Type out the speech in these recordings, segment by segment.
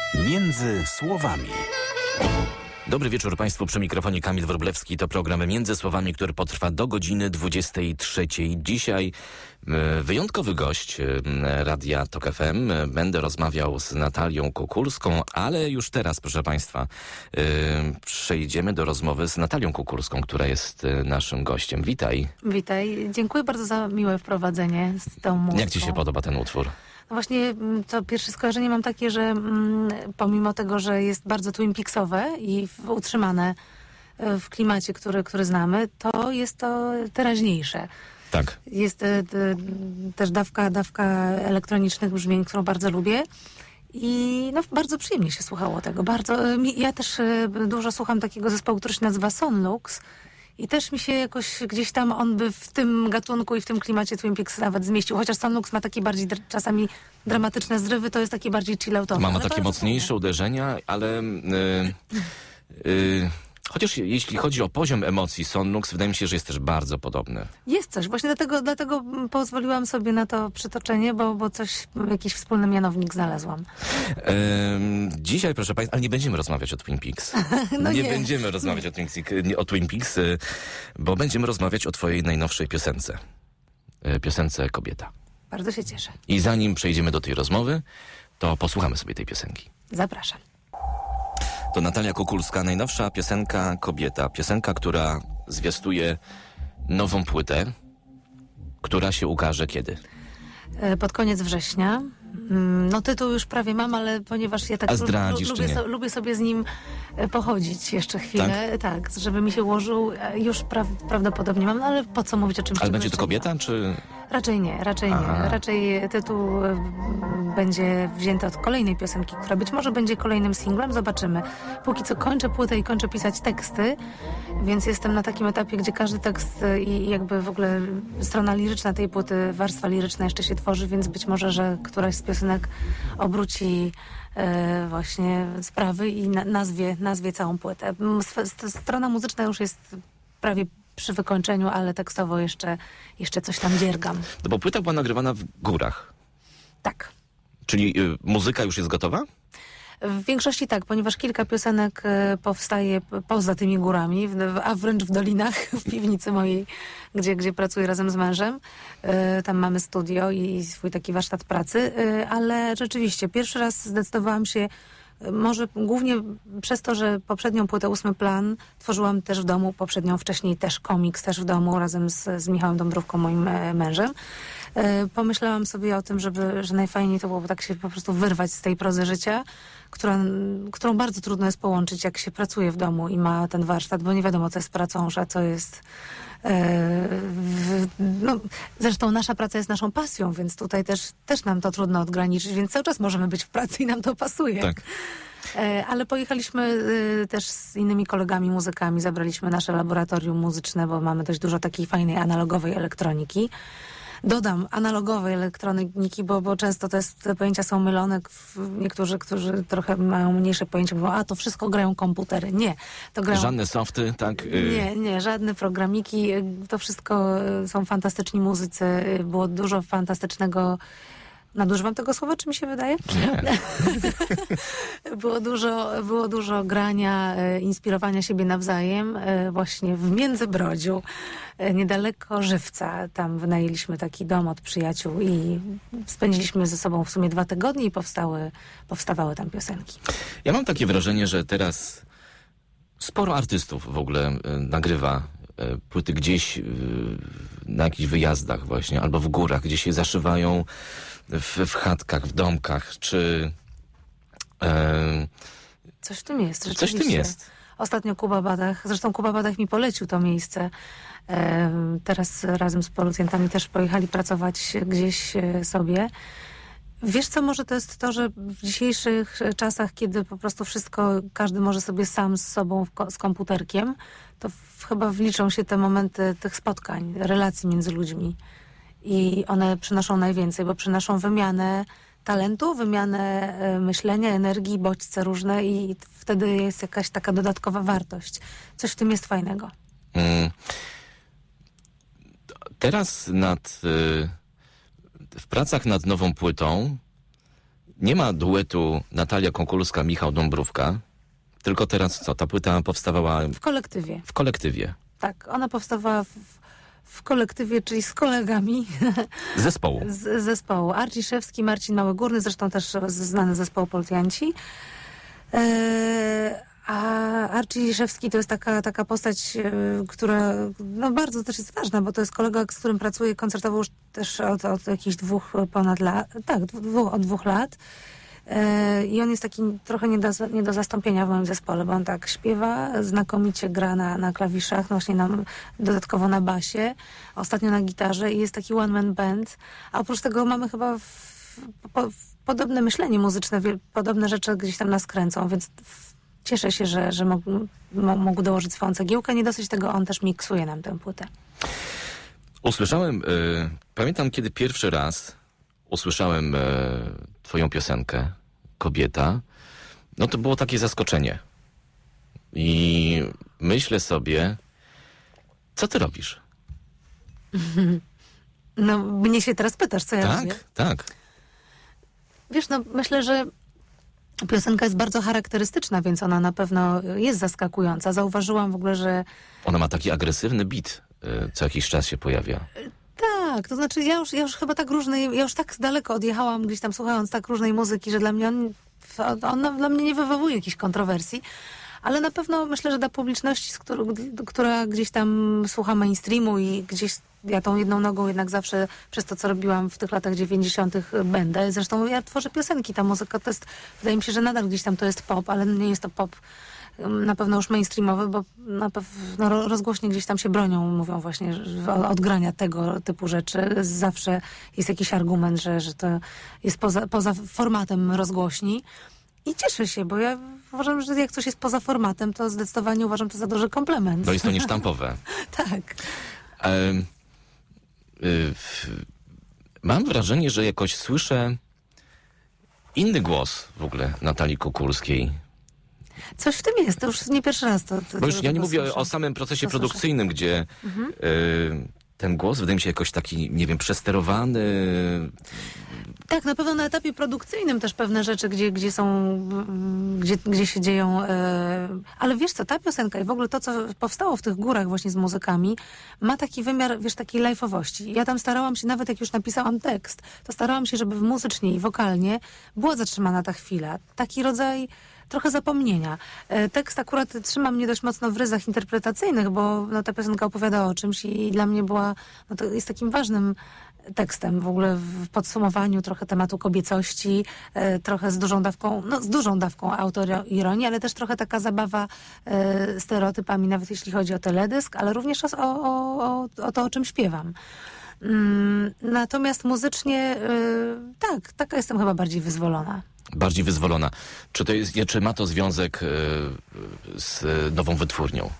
Między słowami. Dobry wieczór Państwu, przy mikrofonie Kamil Wróblewski. To program Między Słowami, który potrwa do godziny 23. Dzisiaj wyjątkowy gość Radia Tok FM. Będę rozmawiał z Natalią Kukulską, ale już teraz, proszę Państwa, przejdziemy do rozmowy z Natalią Kukulską, która jest naszym gościem. Witaj. Witaj. Dziękuję bardzo za miłe wprowadzenie z tą muzyką. Jak Ci się podoba ten utwór? No właśnie, to pierwsze skojarzenie mam takie, że pomimo tego, że jest bardzo Twin Peaksowe i utrzymane w klimacie, który znamy, to jest to teraźniejsze. Tak. Jest też dawka elektronicznych brzmień, którą bardzo lubię. I no, bardzo przyjemnie się słuchało tego. Ja też dużo słucham takiego zespołu, który się nazywa Sonlux. I też mi się jakoś gdzieś tam on by w tym gatunku i w tym klimacie Twin Peaks nawet zmieścił. Chociaż Sonlux ma takie bardziej czasami dramatyczne zrywy, to jest takie bardziej chilloutowe. Ma takie mocniejsze uderzenia, ale... Chociaż jeśli chodzi o poziom emocji, Sonlux wydaje mi się, że jest też bardzo podobny. Jest coś. Właśnie dlatego pozwoliłam sobie na to przytoczenie, bo jakiś wspólny mianownik znalazłam. Dzisiaj, proszę Państwa, ale nie będziemy rozmawiać o Twin Peaks. No nie będziemy rozmawiać o Twin Peaks, bo będziemy rozmawiać o Twojej najnowszej piosence. Piosence Kobieta. Bardzo się cieszę. I zanim przejdziemy do tej rozmowy, to posłuchamy sobie tej piosenki. Zapraszam. To Natalia Kukulska, najnowsza piosenka Kobieta. Piosenka, która zwiastuje nową płytę, która się ukaże kiedy? Pod koniec września. No tytuł już prawie mam, ale ponieważ ja tak lubię sobie z nim pochodzić jeszcze chwilę, tak żeby mi się ułożył, już prawdopodobnie mam, no ale po co mówić o czymś? Ale będzie to kobieta, czy... Raczej nie. Raczej tytuł będzie wzięty od kolejnej piosenki, która być może będzie kolejnym singlem, zobaczymy. Póki co kończę płytę i kończę pisać teksty, więc jestem na takim etapie, gdzie każdy tekst i jakby w ogóle strona liryczna tej płyty, warstwa liryczna jeszcze się tworzy, więc być może, że któraś z piosenek obróci właśnie sprawy i nazwie całą płytę. Strona muzyczna już jest prawie przy wykończeniu, ale tekstowo jeszcze coś tam dziergam. No bo płyta była nagrywana w górach. Tak. Czyli muzyka już jest gotowa? W większości tak, ponieważ kilka piosenek powstaje poza tymi górami, a wręcz w dolinach, w piwnicy mojej, gdzie pracuję razem z mężem. Tam mamy studio i swój taki warsztat pracy, ale rzeczywiście pierwszy raz zdecydowałam się, może głównie przez to, że poprzednią płytę 8 Plan tworzyłam też w domu, poprzednią wcześniej też komiks, też w domu razem z Michałem Dąbrówką, moim mężem. Pomyślałam sobie o tym, że najfajniej to byłoby tak się po prostu wyrwać z tej prozy życia, którą bardzo trudno jest połączyć, jak się pracuje w domu i ma ten warsztat, bo nie wiadomo, co jest pracą, a co jest... zresztą nasza praca jest naszą pasją, więc tutaj też nam to trudno odgraniczyć, więc cały czas możemy być w pracy i nam to pasuje. Tak. Ale pojechaliśmy też z innymi kolegami muzykami, zabraliśmy nasze laboratorium muzyczne, bo mamy dość dużo takiej fajnej analogowej elektroniki. Dodam analogowej elektroniki, bo często te pojęcia są mylone. Niektórzy, którzy trochę mają mniejsze pojęcie, mówią, to wszystko grają komputery. Nie. To grają... Żadne softy, tak? Nie, żadne programiki. To wszystko są fantastyczni muzycy. Było dużo fantastycznego... Nadużywam tego słowa, czy mi się wydaje? Nie. Było dużo grania, inspirowania siebie nawzajem właśnie w Międzybrodziu, niedaleko Żywca. Tam wynajęliśmy taki dom od przyjaciół i spędziliśmy ze sobą w sumie 2 tygodnie i powstawały tam piosenki. Ja mam takie wrażenie, że teraz sporo artystów w ogóle nagrywa płyty gdzieś na jakichś wyjazdach właśnie, albo w górach, gdzie się zaszywają w chatkach, w domkach, czy... Coś w tym jest, Coś w tym jest. Ostatnio Kuba Badach, zresztą Kuba Badach mi polecił to miejsce. Teraz razem z policjantami też pojechali pracować gdzieś sobie. Wiesz co, może to jest to, że w dzisiejszych czasach, kiedy po prostu każdy może sobie sam z sobą z komputerkiem, to chyba wliczą się te momenty tych spotkań, relacji między ludźmi. I one przynoszą najwięcej, bo przynoszą wymianę talentu, wymianę myślenia, energii, bodźce różne i wtedy jest jakaś taka dodatkowa wartość. Coś w tym jest fajnego. Teraz w pracach nad nową płytą Nie ma duetu Natalia Konkulska-Michał Dąbrówka, tylko teraz co? Ta płyta powstawała W kolektywie. w kolektywie Tak, ona powstawała w kolektywie, czyli z kolegami zespołu. z zespołu. Arci Szewski, Marcin Małygórny, zresztą też znany zespoł Policjanci. A Arci Szewski to jest taka postać, która no bardzo też jest ważna, bo to jest kolega, z którym pracuję koncertowo już też od jakichś ponad lat. Tak, od 2 lat. I on jest taki trochę nie do zastąpienia w moim zespole, bo on tak śpiewa, znakomicie gra na klawiszach, no właśnie dodatkowo na basie, ostatnio na gitarze i jest taki one-man band. A oprócz tego mamy chyba podobne myślenie muzyczne, podobne rzeczy gdzieś tam nas kręcą, więc cieszę się, że mógł dołożyć swoją cegiełkę. Nie dosyć tego, on też miksuje nam tę płytę. Usłyszałem, pamiętam kiedy pierwszy raz usłyszałem twoją piosenkę Kobieta, no to było takie zaskoczenie. I myślę sobie, co ty robisz? No, mnie się teraz pytasz, co ja robię? Tak. Wiesz, no myślę, że piosenka jest bardzo charakterystyczna, więc ona na pewno jest zaskakująca. Zauważyłam w ogóle, że... Ona ma taki agresywny beat, co jakiś czas się pojawia. Tak, to znaczy ja już chyba tak ja już tak z daleko odjechałam gdzieś tam słuchając tak różnej muzyki, że dla mnie on dla mnie nie wywołuje jakichś kontrowersji, ale na pewno myślę, że dla publiczności, która gdzieś tam słucha mainstreamu i gdzieś ja tą jedną nogą jednak zawsze przez to, co robiłam w tych latach 90. będę. Zresztą ja tworzę piosenki, ta muzyka to jest, wydaje mi się, że nadal gdzieś tam to jest pop, ale nie jest to pop na pewno już mainstreamowy, bo na pewno rozgłośnie gdzieś tam się bronią, mówią właśnie od grania tego typu rzeczy. Zawsze jest jakiś argument, że to jest poza formatem rozgłośni. I cieszę się, bo ja uważam, że jak coś jest poza formatem, to zdecydowanie uważam to za duży komplement. To jest to niesztampowe. Tak. Mam wrażenie, że jakoś słyszę inny głos w ogóle Natalii Kukulskiej. Coś w tym jest, to już nie pierwszy raz. Bo już ja nie mówię o samym procesie produkcyjnym, gdzie ten głos wydaje mi się jakoś taki, nie wiem, przesterowany. Tak, na pewno na etapie produkcyjnym też pewne rzeczy, gdzie się dzieją. Ale wiesz co, ta piosenka i w ogóle to, co powstało w tych górach właśnie z muzykami, ma taki wymiar, wiesz, takiej live'owości. Ja tam starałam się, nawet jak już napisałam tekst, to starałam się, żeby muzycznie i wokalnie była zatrzymana ta chwila. Taki rodzaj trochę zapomnienia. Tekst akurat trzyma mnie dość mocno w ryzach interpretacyjnych, bo no, ta piosenka opowiada o czymś i dla mnie była, no, to jest takim ważnym tekstem w ogóle w podsumowaniu trochę tematu kobiecości, trochę z dużą dawką autoironii, ale też trochę taka zabawa stereotypami, nawet jeśli chodzi o teledysk, ale również o to, o czym śpiewam. Natomiast muzycznie tak, taka jestem chyba bardziej wyzwolona. Bardziej wyzwolona. Czy ma to związek z nową wytwórnią?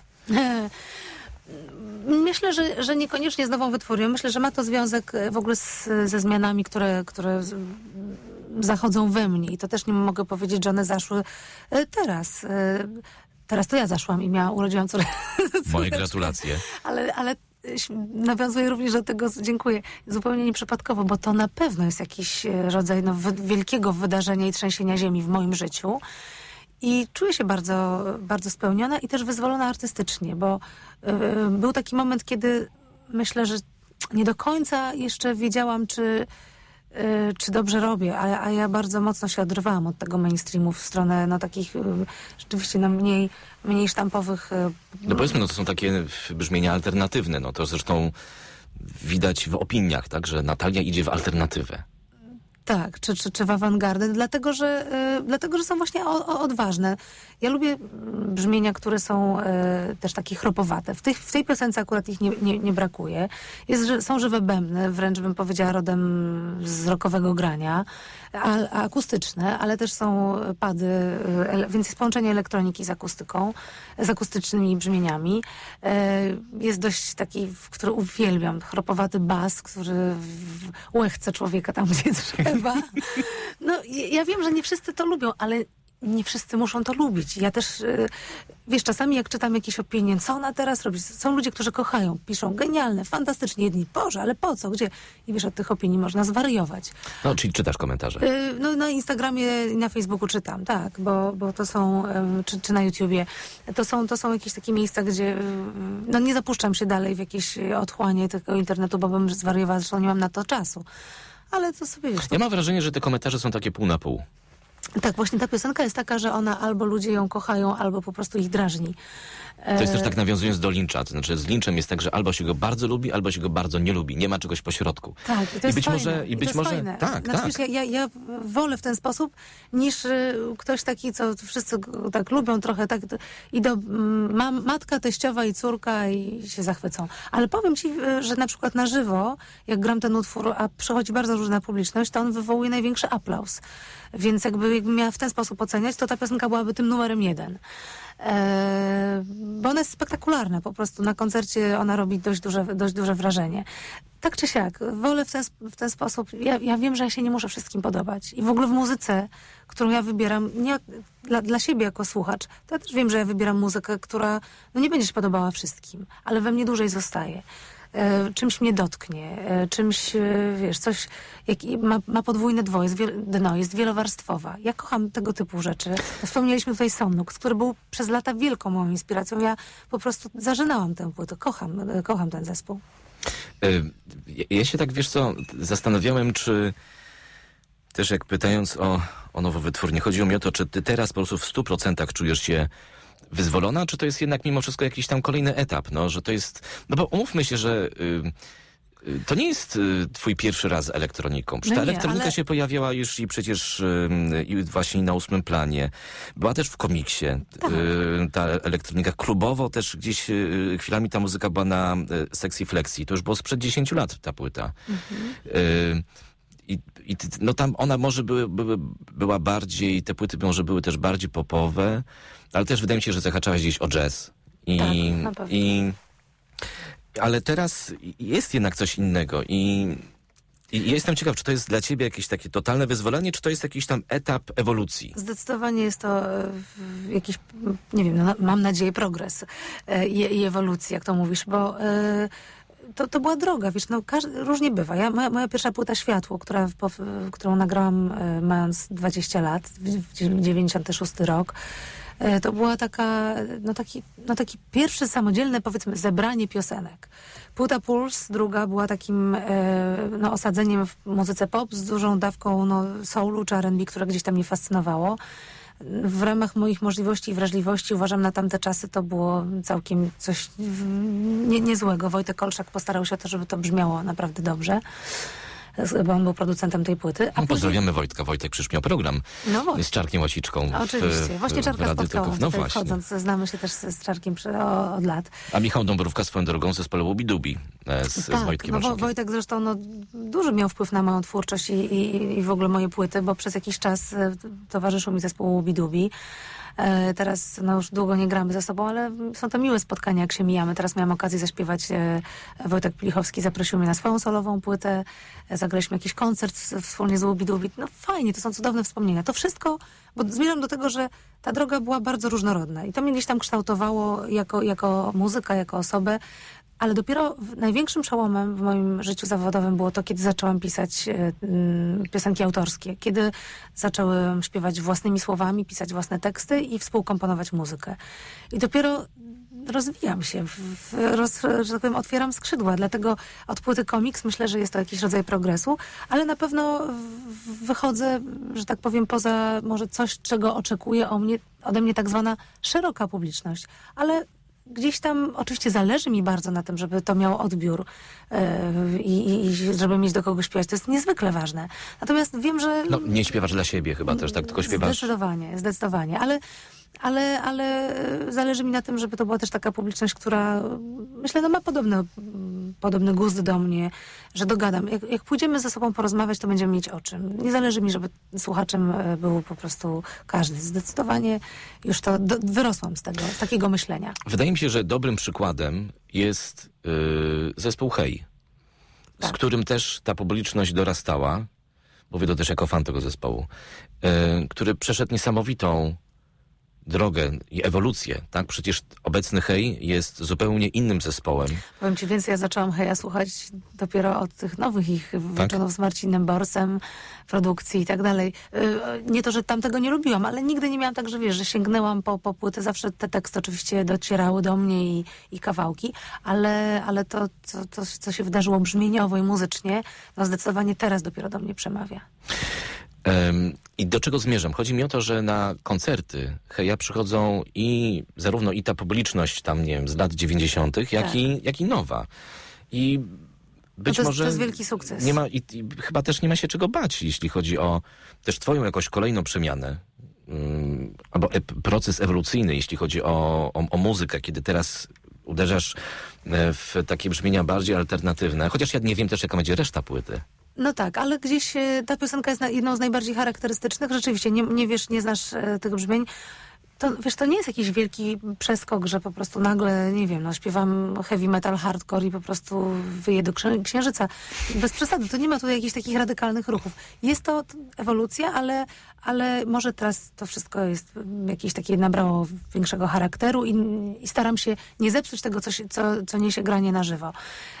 Myślę, że niekoniecznie z nową wytwórnią. Myślę, że ma to związek w ogóle ze zmianami, które zachodzą we mnie. I to też nie mogę powiedzieć, że one zaszły teraz. Teraz to ja zaszłam i urodziłam córeczkę. Moje gratulacje. Ale nawiązuję również do tego, dziękuję, zupełnie nieprzypadkowo, bo to na pewno jest jakiś rodzaj wielkiego wydarzenia i trzęsienia ziemi w moim życiu. I czuję się bardzo, bardzo spełniona i też wyzwolona artystycznie, bo był taki moment, kiedy myślę, że nie do końca jeszcze wiedziałam, czy dobrze robię, a ja bardzo mocno się odrywałam od tego mainstreamu w stronę takich rzeczywiście mniej sztampowych. No powiedzmy, to są takie brzmienia alternatywne, to zresztą widać w opiniach, tak, że Natalia idzie w alternatywę. Tak, czy w awangardę, dlatego że są właśnie odważne. Ja lubię brzmienia, które są też takie chropowate. W tej piosence akurat ich nie brakuje. Są żywe bębny, wręcz bym powiedziała rodem z rockowego grania, akustyczne, ale też są pady, więc jest połączenie elektroniki z akustyką, z akustycznymi brzmieniami. Jest dość taki, który uwielbiam, chropowaty bas, który łechce człowieka tam, gdzie trzeba. No, ja wiem, że nie wszyscy to lubią, ale nie wszyscy muszą to lubić. Ja też, wiesz, czasami jak czytam jakieś opinie, co ona teraz robi? Są ludzie, którzy kochają, piszą genialne, fantastycznie. Jedni, Boże, ale po co? Gdzie? I wiesz, od tych opinii można zwariować. No, czyli czytasz komentarze. No, na Instagramie i na Facebooku czytam, tak, bo to są, czy na YouTubie, to są jakieś takie miejsca, gdzie no nie zapuszczam się dalej w jakieś otchłanie tego internetu, bo bym zwariowała, zresztą nie mam na to czasu. Ale to sobie, wiesz... Ja mam wrażenie, że te komentarze są takie pół na pół. Tak, właśnie ta piosenka jest taka, że ona albo ludzie ją kochają, albo po prostu ich drażni. To jest też tak nawiązując do Lyncha. To znaczy z Lynchem jest tak, że albo się go bardzo lubi, albo się go bardzo nie lubi. Nie ma czegoś pośrodku. Tak, i to jest być fajne. może, i być może fajne. tak, znaczy, tak. Wiesz, ja wolę w ten sposób, niż ktoś taki, co wszyscy go tak lubią trochę, tak matka, teściowa i córka i się zachwycą. Ale powiem ci, że na przykład na żywo, jak gram ten utwór, a przychodzi bardzo różna publiczność, to on wywołuje największy aplauz. Więc jakbym miała w ten sposób oceniać, to ta piosenka byłaby tym numerem 1. Bo ona jest spektakularna, po prostu na koncercie ona robi dość duże wrażenie. Tak czy siak, wolę w ten sposób, ja wiem, że ja się nie muszę wszystkim podobać i w ogóle w muzyce, którą ja wybieram, nie, dla siebie jako słuchacz, to ja też wiem, że ja wybieram muzykę, która no nie będzie się podobała wszystkim, ale we mnie dłużej zostaje. Czymś mnie dotknie, czymś, wiesz, coś ma podwójne dno, jest wielowarstwowa. Ja kocham tego typu rzeczy. Wspomnieliśmy tutaj Somnuk, który był przez lata wielką moją inspiracją. Ja po prostu zażynałam tę płytę. Kocham ten zespół. Ja się tak, wiesz co, zastanawiałem, czy też jak pytając o nowy wytwór, nie chodziło mi o to, czy ty teraz po prostu w 100% czujesz się wyzwolona, czy to jest jednak mimo wszystko jakiś tam kolejny etap, no, że to jest, no bo umówmy się, że to nie jest twój pierwszy raz z elektroniką. Ta elektronika się pojawiała już i przecież i właśnie na 8 planie. Była też w komiksie. Tak. Ta elektronika klubowo też gdzieś chwilami ta muzyka była na Sexy Flexi. To już było sprzed 10 lat ta płyta. No tam ona może była bardziej, te płyty może były też bardziej popowe, ale też wydaje mi się, że zahaczałaś gdzieś o jazz. Ale teraz jest jednak coś innego i jestem ciekaw, czy to jest dla ciebie jakieś takie totalne wyzwolenie, czy to jest jakiś tam etap ewolucji? Zdecydowanie jest to jakiś, nie wiem, no, mam nadzieję progres i ewolucji, jak to mówisz, bo to była droga, wiesz, no różnie bywa. Moja pierwsza płyta Światło, którą nagrałam mając 20 lat, 96 rok, to była taki pierwszy samodzielne, powiedzmy, zebranie piosenek. Płyta Puls, druga, była takim osadzeniem w muzyce pop z dużą dawką soulu czy R&B, które gdzieś tam mnie fascynowało. W ramach moich możliwości i wrażliwości uważam, na tamte czasy to było całkiem coś niezłego. Wojtek Kolczak postarał się o to, żeby to brzmiało naprawdę dobrze, bo on był producentem tej płyty. Pozdrawiamy Wojtka. Wojtek przyszedł miał program z Czarkiem Łasiczką. Oczywiście. Właśnie Czarka spotkałam. No właśnie. Wchodząc, znamy się też z Czarkiem od lat. A Michał Dąbrówka swoją drogą zespołu Łubi-Dubi z Wojtkiem Olszakiem. Wojtek zresztą duży miał wpływ na moją twórczość i w ogóle moje płyty, bo przez jakiś czas towarzyszył mi zespół Łubi-Dubi. Teraz już długo nie gramy ze sobą, ale są to miłe spotkania, jak się mijamy. Teraz miałam okazję zaśpiewać. Wojtek Plichowski zaprosił mnie na swoją solową płytę. Zagraliśmy jakiś koncert wspólnie z Łubi-Dubi. No fajnie, to są cudowne wspomnienia. To wszystko, bo zmierzam do tego, że ta droga była bardzo różnorodna i to mnie gdzieś tam kształtowało jako muzyka, jako osobę. Ale dopiero największym przełomem w moim życiu zawodowym było to, kiedy zaczęłam pisać piosenki autorskie. Kiedy zaczęłam śpiewać własnymi słowami, pisać własne teksty i współkomponować muzykę. I dopiero rozwijam się, że tak powiem, otwieram skrzydła. Dlatego od płyty Komiks myślę, że jest to jakiś rodzaj progresu, ale na pewno wychodzę, że tak powiem, poza może coś, czego oczekuje ode mnie tak zwana szeroka publiczność. Ale gdzieś tam oczywiście zależy mi bardzo na tym, żeby to miało odbiór i żeby mieć do kogo śpiewać. To jest niezwykle ważne. Natomiast wiem, że... No, nie śpiewasz dla siebie chyba też, tak? Tylko śpiewasz... Zdecydowanie. Ale zależy mi na tym, żeby to była też taka publiczność, która, myślę, ma podobny gust do mnie, że dogadam. Jak pójdziemy ze sobą porozmawiać, to będziemy mieć o czym. Nie zależy mi, żeby słuchaczem był po prostu każdy. Zdecydowanie już to wyrosłam z takiego myślenia. Wydaje mi się, że dobrym przykładem jest zespół Hej, z którym też ta publiczność dorastała. mówię to też jako fan tego zespołu, który przeszedł niesamowitą drogę i ewolucję, tak? Przecież obecny Hej jest zupełnie innym zespołem. Powiem ci więcej, ja zaczęłam Heja słuchać dopiero od tych nowych ich wyczynów z Marcinem Borsem, produkcji i tak dalej. Nie to, że tamtego nie lubiłam, ale nigdy nie miałam tak, że wiesz, że sięgnęłam po płyty. Zawsze te teksty oczywiście docierały do mnie i kawałki, ale to, co się wydarzyło brzmieniowo i muzycznie, no zdecydowanie teraz dopiero do mnie przemawia. I do czego zmierzam? Chodzi mi o to, że na koncerty Heja przychodzą zarówno ta publiczność tam, nie wiem, z lat 90., jak i nowa. I być może to jest wielki sukces. Nie ma, i chyba też nie ma się czego bać, jeśli chodzi o też twoją jakąś kolejną przemianę. Albo proces ewolucyjny, jeśli chodzi o muzykę, kiedy teraz uderzasz w takie brzmienia bardziej alternatywne. Chociaż ja nie wiem też, jaka będzie reszta płyty. No tak, ale gdzieś ta piosenka jest jedną z najbardziej charakterystycznych. Rzeczywiście, nie wiesz, nie znasz tych brzmień. To, wiesz, to nie jest jakiś wielki przeskok, że po prostu nagle, nie wiem, śpiewam heavy metal, hardcore i po prostu wyję do księżyca. Bez przesady, to nie ma tutaj jakichś takich radykalnych ruchów. Jest to ewolucja, ale może teraz to wszystko jest jakieś takie, nabrało większego charakteru i staram się nie zepsuć tego, co niesie granie na żywo.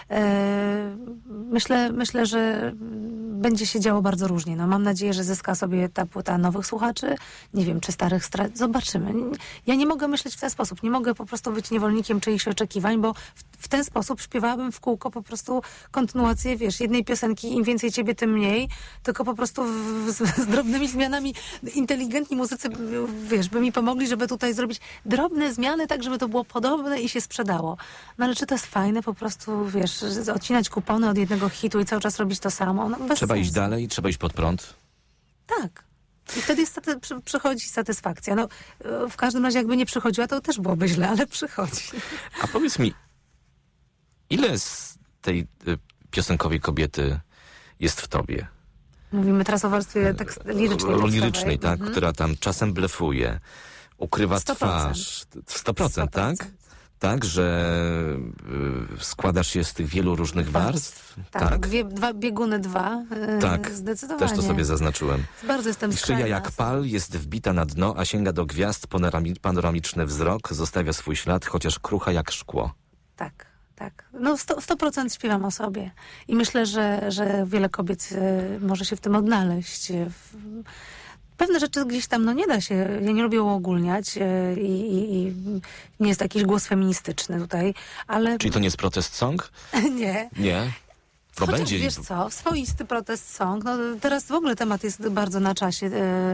Myślę, że będzie się działo bardzo różnie. No, mam nadzieję, że zyska sobie ta płyta nowych słuchaczy. Nie wiem, czy starych zobaczymy. Ja nie mogę myśleć w ten sposób. Nie mogę po prostu być niewolnikiem czyichś oczekiwań, bo w ten sposób śpiewałabym w kółko po prostu kontynuację, wiesz, jednej piosenki, im więcej ciebie, tym mniej, tylko po prostu z drobnymi zmianami inteligentni muzycy, wiesz, by mi pomogli, żeby tutaj zrobić drobne zmiany, tak, żeby to było podobne i się sprzedało. No ale czy to jest fajne po prostu, wiesz, odcinać kupony od jednego hitu i cały czas robić to samo? No, bez Trzeba sensu. iść dalej, trzeba iść pod prąd. Tak. I wtedy przychodzi satysfakcja. No, w każdym razie jakby nie przychodziła, to też byłoby źle, ale przychodzi. A powiedz mi, ile z tej piosenkowej kobiety jest w tobie? Mówimy teraz o warstwie lirycznej. Lirycznej, tak? Która tam czasem blefuje, ukrywa 100%. twarz. 100%, tak? Tak, że składasz się z tych wielu różnych warstw? Tak. Bieguny 2. Tak, zdecydowanie. też to sobie zaznaczyłem. Bardzo jestem Szyja skrajna. jak pal jest wbita na dno, a sięga do gwiazd, panoramiczny wzrok, zostawia swój ślad, chociaż krucha jak szkło. Tak. No 100% śpiewam o sobie. I myślę, że wiele kobiet może się w tym odnaleźć. Pewne rzeczy gdzieś tam, nie da się, ja nie lubię uogólniać i nie jest jakiś głos feministyczny tutaj, ale... Czyli to nie jest protest song? Nie. Nie? To Chociaż będzie. wiesz co, swoisty protest song. No, teraz w ogóle temat jest bardzo na czasie.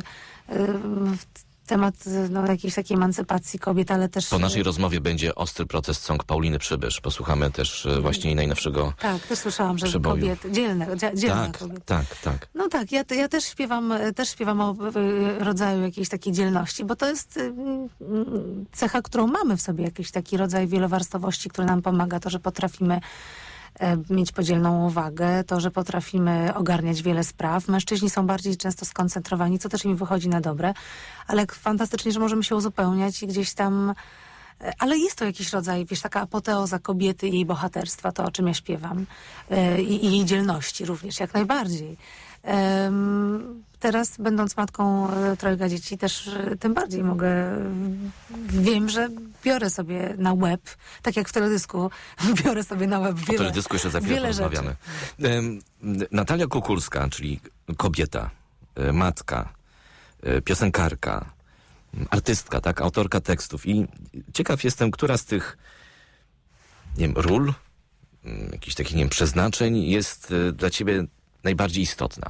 Temat jakiejś takiej emancypacji kobiet, ale też... Po naszej rozmowie będzie ostry protest song Pauliny Przybysz. Posłuchamy też właśnie jej najnowszego Tak, też słyszałam, że przeboju. Kobiety, dzielne kobiety. Tak. No tak, ja też śpiewam o rodzaju jakiejś takiej dzielności, bo to jest cecha, którą mamy w sobie, jakiś taki rodzaj wielowarstwowości, który nam pomaga, to, że potrafimy mieć podzielną uwagę, to, że potrafimy ogarniać wiele spraw. Mężczyźni są bardziej często skoncentrowani, co też im wychodzi na dobre, ale fantastycznie, że możemy się uzupełniać i gdzieś tam... Ale jest to jakiś rodzaj, wiesz, taka apoteoza kobiety i jej bohaterstwa, to o czym ja śpiewam. I jej dzielności również, jak najbardziej. Teraz, będąc matką trojga dzieci, też tym bardziej wiem, że biorę sobie na łeb, tak jak w teledysku, biorę sobie na łeb o teledysku jeszcze za chwilę porozmawiamy. Natalia Kukulska, czyli kobieta, matka, piosenkarka, artystka, tak, autorka tekstów. I ciekaw jestem, która z tych, nie wiem, ról, jakichś takich, nie wiem, przeznaczeń jest dla ciebie najbardziej istotna.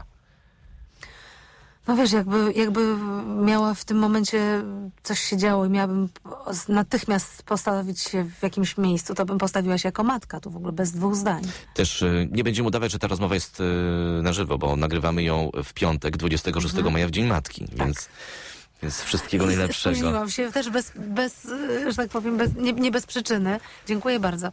No wiesz, jakby miała w tym momencie coś się działo i miałabym natychmiast postawić się w jakimś miejscu, to bym postawiła się jako matka, tu w ogóle bez dwóch zdań. Też nie będziemy udawać, że ta rozmowa jest na żywo, bo nagrywamy ją w piątek, 26 maja, w Dzień Matki, Tak. więc wszystkiego najlepszego. Spóźniłam się też bez że tak powiem, nie bez przyczyny. Dziękuję bardzo.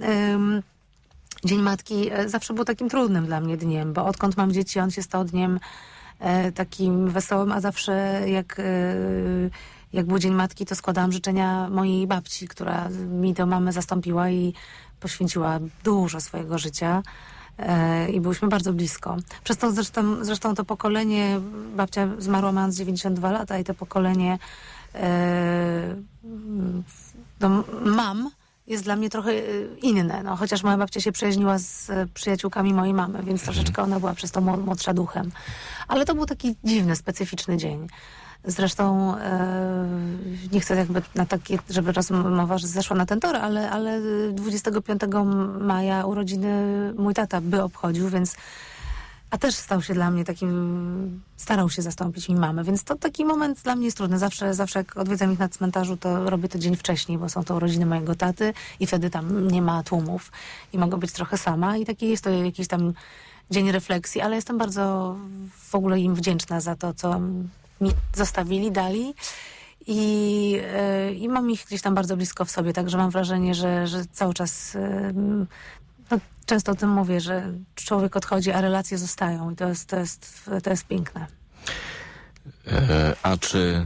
Dzień Matki zawsze był takim trudnym dla mnie dniem, bo odkąd mam dzieci, on się stał dniem takim wesołym, a zawsze jak był Dzień Matki, to składałam życzenia mojej babci, która mi do mamy zastąpiła i poświęciła dużo swojego życia. I byłyśmy bardzo blisko. Przez to zresztą to pokolenie, babcia zmarła mając 92 lata i to pokolenie mam jest dla mnie trochę inne. No, chociaż moja babcia się przyjaźniła z przyjaciółkami mojej mamy, więc troszeczkę ona była przez to młodsza duchem. Ale to był taki dziwny, specyficzny dzień. Zresztą nie chcę jakby na takie, żeby rozmowa zeszła na ten tor, ale 25 maja urodziny mój tata by obchodził, więc a też stał się dla mnie takim, starał się zastąpić mi mamę, więc to taki moment dla mnie jest trudny. Zawsze jak odwiedzam ich na cmentarzu, to robię to dzień wcześniej, bo są to urodziny mojego taty i wtedy tam nie ma tłumów i mogę być trochę sama i taki jest to jakiś tam dzień refleksji, ale jestem bardzo w ogóle im wdzięczna za to, co mi zostawili, dali i mam ich gdzieś tam bardzo blisko w sobie, także mam wrażenie, że cały czas no, często o tym mówię, że człowiek odchodzi, a relacje zostają i to jest piękne. A czy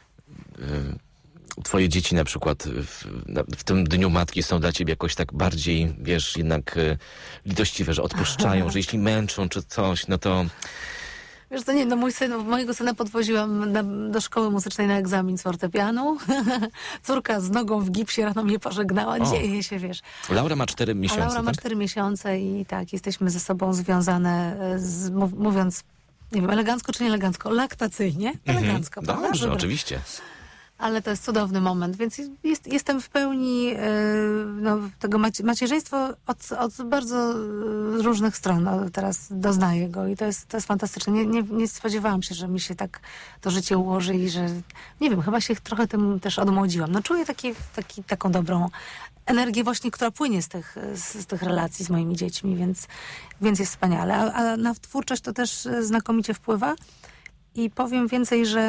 twoje dzieci na przykład w tym Dniu Matki są dla ciebie jakoś tak bardziej, wiesz, jednak litościwe, że odpuszczają, że jeśli męczą czy coś, no to... Wiesz co, nie, no mojego syna podwoziłam do szkoły muzycznej na egzamin z fortepianu. Córka z nogą w gipsie rano mnie pożegnała. Dzieje się, wiesz. Laura ma 4 miesiące, Laura ma 4 miesiące i tak, jesteśmy ze sobą związane, mówiąc, nie wiem, elegancko czy nie elegancko, laktacyjnie. Elegancko, prawda? Dobrze, oczywiście. Ale to jest cudowny moment, więc jestem w pełni tego macierzyństwo od bardzo różnych stron teraz doznaję go i to jest fantastyczne. Nie spodziewałam się, że mi się tak to życie ułoży i że, nie wiem, chyba się trochę tym też odmłodziłam. No czuję taką dobrą energię właśnie, która płynie z tych relacji z moimi dziećmi, więc jest wspaniale. A na twórczość to też znakomicie wpływa i powiem więcej, że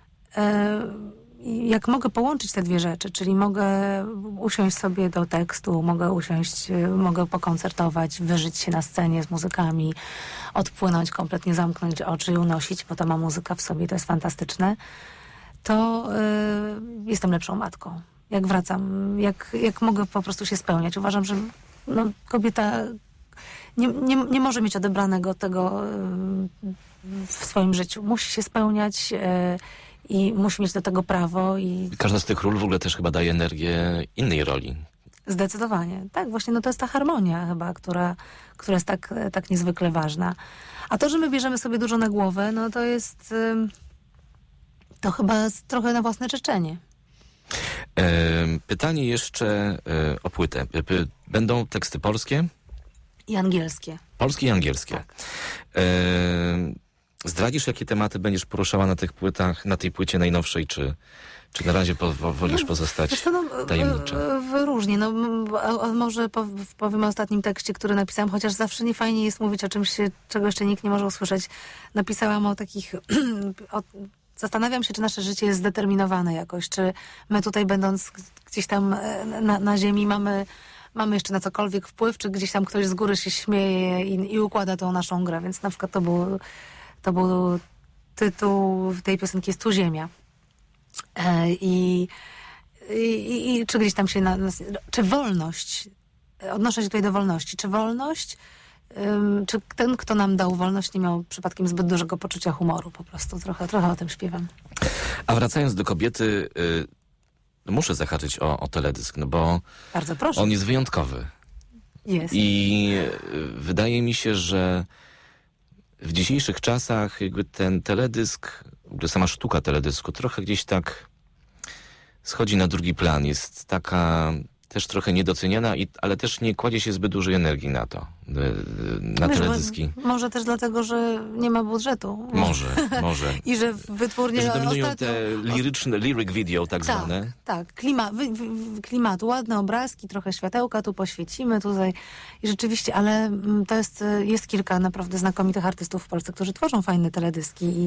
jak mogę połączyć te dwie rzeczy, czyli mogę usiąść sobie do tekstu, mogę pokoncertować, wyżyć się na scenie z muzykami, odpłynąć, kompletnie zamknąć oczy i unosić, bo to ma muzyka w sobie, to jest fantastyczne, to jestem lepszą matką. Jak wracam, jak mogę po prostu się spełniać. Uważam, że kobieta nie może mieć odebranego tego w swoim życiu. Musi się spełniać i musi mieć do tego prawo. Każda z tych ról w ogóle też chyba daje energię innej roli. Zdecydowanie. Tak, właśnie to jest ta harmonia chyba, która jest tak niezwykle ważna. A to, że my bierzemy sobie dużo na głowę, no to jest to chyba trochę na własne życzenie. Pytanie jeszcze o płytę. Będą teksty polskie? I angielskie. Polskie i angielskie. Tak. Zdradzisz, jakie tematy będziesz poruszała na tych płytach, na tej płycie najnowszej, czy na razie wolisz pozostać tajemnicza? Różnie. Może powiem o ostatnim tekście, który napisałam, chociaż zawsze nie fajnie jest mówić o czymś, czego jeszcze nikt nie może usłyszeć. Napisałam o takich... Zastanawiam się, czy nasze życie jest zdeterminowane jakoś, czy my tutaj będąc gdzieś tam na ziemi mamy jeszcze na cokolwiek wpływ, czy gdzieś tam ktoś z góry się śmieje i układa tą naszą grę. Więc na przykład to był tytuł tej piosenki jest Tu Ziemia. I czy gdzieś tam się czy wolność, odnoszę się tutaj do wolności, czy wolność, czy ten, kto nam dał wolność, nie miał przypadkiem zbyt dużego poczucia humoru, po prostu trochę o tym śpiewam. A wracając do kobiety, muszę zahaczyć o teledysk, no bo bardzo proszę. On jest wyjątkowy. Jest. I wydaje mi się, że w dzisiejszych czasach jakby ten teledysk, w ogóle sama sztuka teledysku trochę gdzieś tak schodzi na drugi plan. Jest taka też trochę niedoceniana, ale też nie kładzie się zbyt dużej energii na to, na teledyski. Może też dlatego, że nie ma budżetu. Może. I że wytwórnie że dominują te liryczne, lyric video tak zwane. Tak, klimat, ładne obrazki, trochę światełka, tu poświecimy, tutaj. I rzeczywiście, ale to jest kilka naprawdę znakomitych artystów w Polsce, którzy tworzą fajne teledyski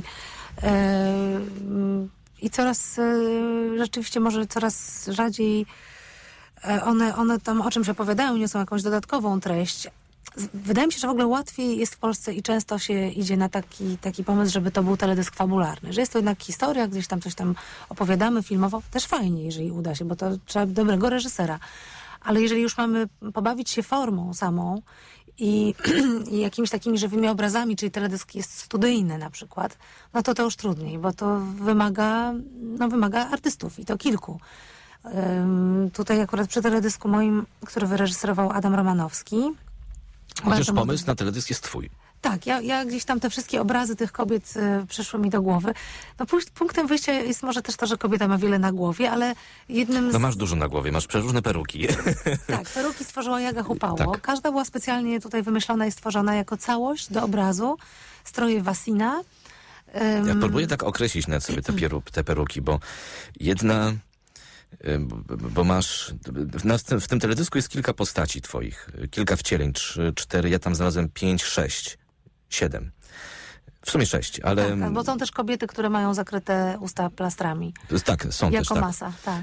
i coraz, rzeczywiście może coraz rzadziej one tam o czymś opowiadają, niosą jakąś dodatkową treść. Wydaje mi się, że w ogóle łatwiej jest w Polsce i często się idzie na taki pomysł, żeby to był teledysk fabularny. Że jest to jednak historia, gdzieś tam coś tam opowiadamy filmowo. Też fajnie, jeżeli uda się, bo to trzeba dobrego reżysera. Ale jeżeli już mamy pobawić się formą samą, i jakimiś takimi żywymi obrazami, czyli teledysk jest studyjny na przykład, no to już trudniej, bo to wymaga artystów i to kilku. Tutaj akurat przy teledysku moim, który wyreżyserował Adam Romanowski. Chociaż pomysł na teledysk jest twój. Tak, ja gdzieś tam te wszystkie obrazy tych kobiet przyszły mi do głowy. No punktem wyjścia jest może też to, że kobieta ma wiele na głowie, ale jednym z... No masz dużo na głowie, masz przeróżne peruki. Tak, peruki stworzyła Jaga Hupało. Tak. Każda była specjalnie tutaj wymyślona i stworzona jako całość do obrazu. Stroje Wasina. Ja próbuję tak określić nawet sobie te peruki, bo jedna... Bo masz... W tym teledysku jest kilka postaci twoich. Kilka wcieleń. 3, 4, ja tam znalazłem 5, 6, 7. W sumie 6, ale... Tak, bo są też kobiety, które mają zakryte usta plastrami. Tak, są jako też, tak. masa, tak.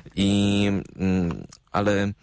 Ale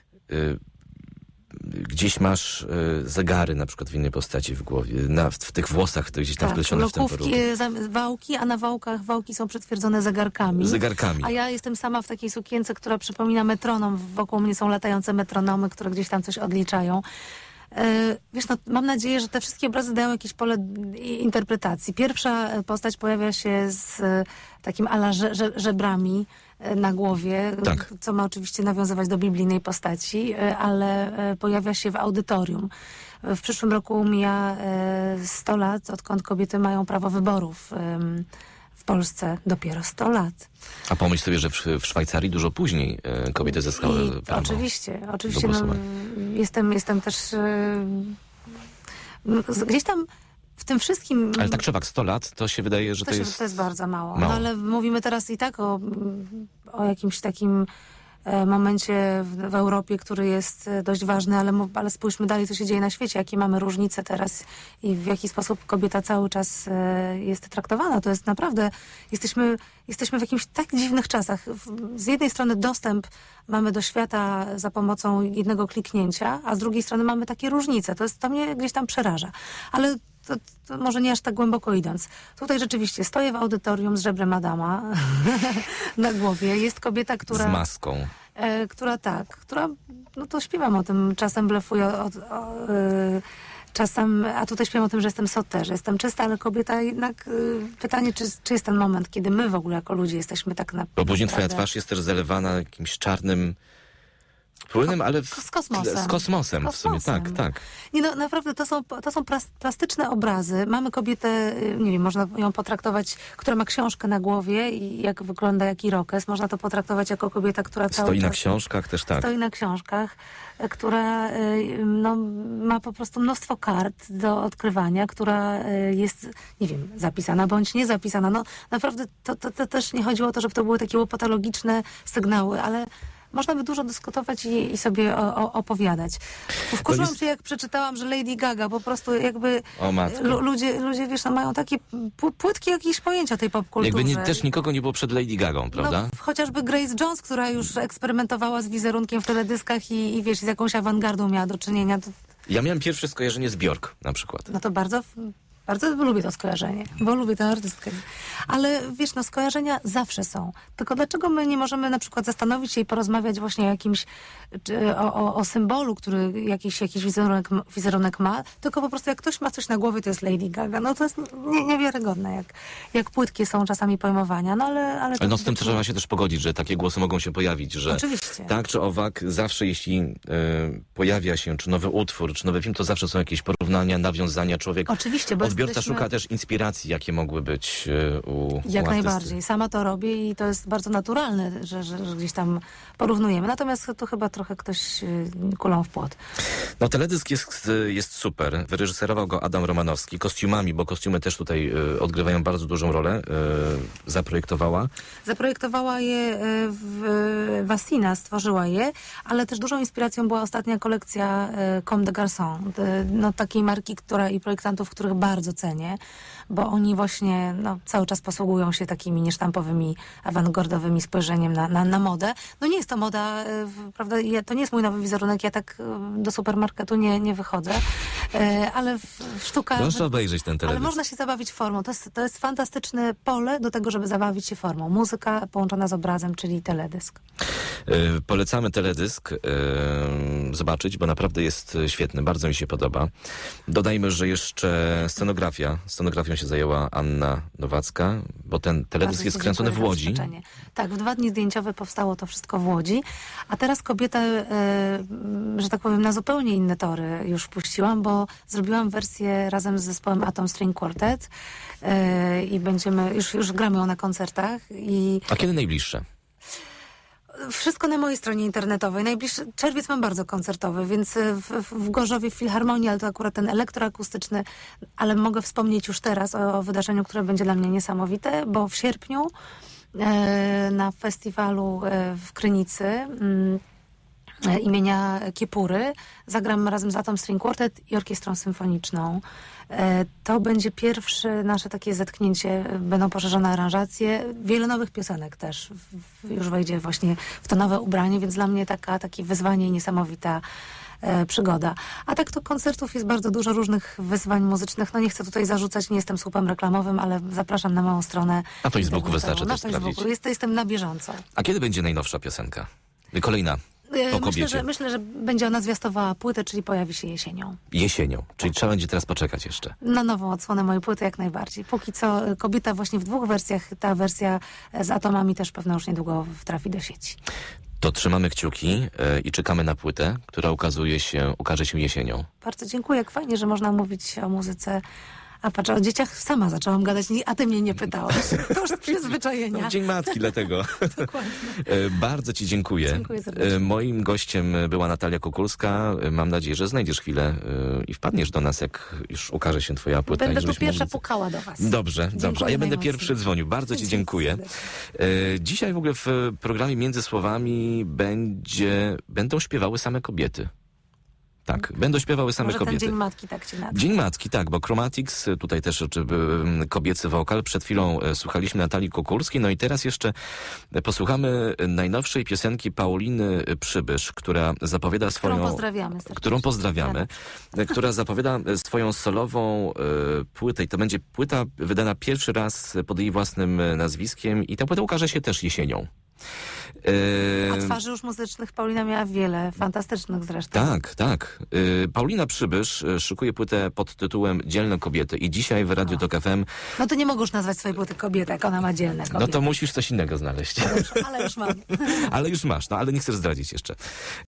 gdzieś masz zegary na przykład w innej postaci w głowie, w tych włosach, to gdzieś tam wplecione w tę perukę. Wałki, a na wałkach wałki są przetwierdzone zegarkami. A ja jestem sama w takiej sukience, która przypomina metronom. Wokół mnie są latające metronomy, które gdzieś tam coś odliczają. Wiesz, no, mam nadzieję, że te wszystkie obrazy dają jakieś pole interpretacji. Pierwsza postać pojawia się z takim ala żebrami na głowie, tak. Co ma oczywiście nawiązywać do biblijnej postaci, ale pojawia się w audytorium. W przyszłym roku mija 100 lat, odkąd kobiety mają prawo wyborów w Polsce. Dopiero 100 lat. A pomyśl sobie, że w Szwajcarii dużo później kobiety zyskały prawo. Oczywiście. No, jestem też gdzieś tam w tym wszystkim... Ale tak czy owak, 100 lat, to się wydaje, że to jest bardzo mało. No, ale mówimy teraz i tak o jakimś takim momencie w Europie, który jest dość ważny, ale spójrzmy dalej, co się dzieje na świecie, jakie mamy różnice teraz i w jaki sposób kobieta cały czas jest traktowana. To jest naprawdę... Jesteśmy w jakimś tak dziwnych czasach. Z jednej strony dostęp mamy do świata za pomocą jednego kliknięcia, a z drugiej strony mamy takie różnice. To mnie gdzieś tam przeraża. Ale to może nie aż tak głęboko idąc. Tutaj rzeczywiście stoję w audytorium z żebrem Adama na głowie. Jest kobieta, która... Z maską. Która no to śpiewam o tym, czasem blefuję czasem, a tutaj śpiewam o tym, że jestem sotę, że jestem czysta, ale kobieta jednak, pytanie, czy jest ten moment, kiedy my w ogóle jako ludzie jesteśmy tak naprawdę... Bo później twoja twarz jest też zalewana jakimś czarnym płynem, ale z kosmosem. Z kosmosem w sumie, tak. Nie no, naprawdę, to są plastyczne obrazy. Mamy kobietę, nie wiem, można ją potraktować, która ma książkę na głowie i jak wygląda, jak irokes. Można to potraktować jako kobieta, która cały stoi czas... na książkach też, tak. Stoi na książkach, która ma po prostu mnóstwo kart do odkrywania, która jest, nie wiem, zapisana bądź nie zapisana. No naprawdę to też nie chodziło o to, żeby to były takie łopatologiczne sygnały, ale można by dużo dyskutować i sobie opowiadać. Wkurzyłam się, jak przeczytałam, że Lady Gaga po prostu jakby... O matko. Ludzie, wiesz, mają takie płytkie jakieś pojęcia tej popkulturze. Jakby też nikogo nie było przed Lady Gagą, prawda? No, chociażby Grace Jones, która już eksperymentowała z wizerunkiem w teledyskach i wiesz, z jakąś awangardą miała do czynienia. Ja miałem pierwsze skojarzenie z Björk na przykład. No to bardzo lubię to skojarzenie, bo lubię tę artystkę. Ale wiesz, no skojarzenia zawsze są. Tylko dlaczego my nie możemy na przykład zastanowić się i porozmawiać właśnie o jakimś, o symbolu, który jakiś wizerunek ma, tylko po prostu jak ktoś ma coś na głowie, to jest Lady Gaga. No to jest niewiarygodne, jak płytkie są czasami pojmowania. No ale no z tym trzeba się też pogodzić, że takie głosy mogą się pojawić, że oczywiście. Tak czy owak, zawsze jeśli pojawia się czy nowy utwór, czy nowy film, to zawsze są jakieś porównania, nawiązania. Człowiek oczywiście, bo odbiorca szuka też inspiracji, jakie mogły być u jak u najbardziej. Sama to robię i to jest bardzo naturalne, że gdzieś tam porównujemy. Natomiast to chyba trochę ktoś kulą w płot. No teledysk jest super. Wyreżyserował go Adam Romanowski. Kostiumami, bo kostiumy też tutaj odgrywają bardzo dużą rolę. Zaprojektowała je Wasina, stworzyła je, ale też dużą inspiracją była ostatnia kolekcja Comme des Garçons. No, takiej marki, i projektantów, których bardzo cenię, bo oni właśnie cały czas posługują się takimi niesztampowymi, awangardowymi spojrzeniem na modę. No nie jest to moda, prawda, to nie jest mój nowy wizerunek, ja tak do supermarketu nie wychodzę, ale sztuka... Proszę obejrzeć ten teledysk. Ale można się zabawić formą. To jest fantastyczne pole do tego, żeby zabawić się formą. Muzyka połączona z obrazem, czyli teledysk. Polecamy teledysk zobaczyć, bo naprawdę jest świetny, bardzo mi się podoba. Dodajmy, że jeszcze scenografią się zajęła Anna Nowacka, bo ten teledysk jest kręcony w Łodzi. Tak, w 2 dni zdjęciowe powstało to wszystko w Łodzi, a teraz kobietę, że tak powiem, na zupełnie inne tory już wpuściłam, bo zrobiłam wersję razem z zespołem Atom String Quartet i już gramy ją na koncertach. A kiedy najbliższe? Wszystko na mojej stronie internetowej. Najbliższy czerwiec mam bardzo koncertowy, więc w Gorzowie w Filharmonii, ale to akurat ten elektroakustyczny, ale mogę wspomnieć już teraz o wydarzeniu, które będzie dla mnie niesamowite, bo w sierpniu na festiwalu w Krynicy imienia Kiepury zagram razem z Atom String Quartet i Orkiestrą Symfoniczną. To będzie pierwsze nasze takie zetknięcie, będą poszerzone aranżacje, wiele nowych piosenek też już wejdzie właśnie w to nowe ubranie, więc dla mnie takie wyzwanie i niesamowita przygoda. A tak to koncertów jest bardzo dużo, różnych wyzwań muzycznych. No nie chcę tutaj zarzucać, nie jestem słupem reklamowym, ale zapraszam na moją stronę. Na Facebooku wystarczy na to sprawdzić. Jestem na bieżąco. A kiedy będzie najnowsza piosenka? Kolejna. O kobiecie. Myślę, że będzie ona zwiastowała płytę, czyli pojawi się jesienią. Jesienią, czyli trzeba będzie teraz poczekać jeszcze. Na nową odsłonę mojej płyty jak najbardziej. Póki co kobieta właśnie w 2 wersjach, ta wersja z atomami też pewno już niedługo trafi do sieci. To trzymamy kciuki i czekamy na płytę, która ukaże się jesienią. Bardzo dziękuję, jak fajnie, że można mówić o muzyce. A patrz, o dzieciach sama zaczęłam gadać, a ty mnie nie pytałeś. To już z przyzwyczajenia. No, Dzień Matki, dlatego. Dokładnie. Bardzo ci dziękuję. Dziękuję serdecznie. Moim gościem była Natalia Kukulska. Mam nadzieję, że znajdziesz chwilę i wpadniesz do nas, jak już ukaże się twoja płyta. Będę tu pierwsza pukała do was. Dobrze. A ja będę pierwszy dzwonił. Bardzo ci dziękuję. Serdecznie. Dzisiaj w ogóle w programie Między Słowami będą śpiewały same kobiety. Tak, będą śpiewały same Może kobiety. ten Dzień Matki tak cię nadał. Dzień Matki, tak, bo Chromatics, tutaj też kobiecy wokal. Przed chwilą słuchaliśmy Natalii Kukulskiej, no i teraz jeszcze posłuchamy najnowszej piosenki Pauliny Przybysz, która zapowiada Którą pozdrawiamy. Która zapowiada swoją solową płytę i to będzie płyta wydana pierwszy raz pod jej własnym nazwiskiem i ta płyta ukaże się też jesienią. A twarzy już muzycznych Paulina miała wiele, fantastycznych zresztą. Tak. Paulina Przybysz szykuje płytę pod tytułem Dzielne kobiety i dzisiaj w Radiu Tok FM... No to nie mogę już nazwać swojej płyty kobieta, jak ona ma dzielne kobiety. No to musisz coś innego znaleźć. Ale już mam. Ale już masz, ale nie chcesz zdradzić jeszcze.